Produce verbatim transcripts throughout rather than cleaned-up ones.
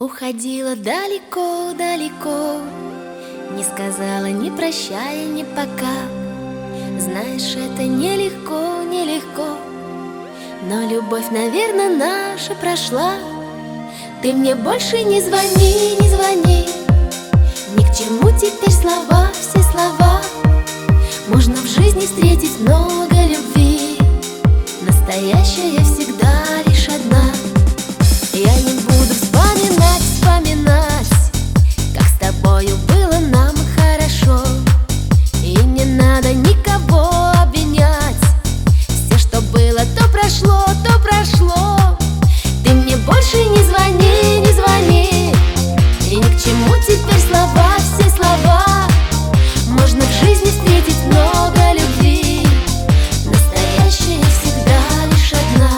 Уходила далеко-далеко, не сказала ни прощай, ни пока. Знаешь, это нелегко, нелегко, но любовь, наверное, наша прошла. Ты мне больше не звони, не звони, ни к чему теперь слова, все слова. Можно в жизни встретить много любви, настоящая всегда лишь одна. Я не буду вспоминать, вспоминать, как с тобою было нам хорошо. И не надо никого обвинять, все, что было, то прошло, то прошло. Ты мне больше не звони, не звони, и ни к чему теперь слова, все слова. Можно в жизни встретить много любви, настоящая всегда лишь одна.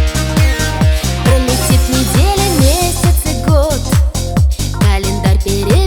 Неделя, месяц и год, календарь перед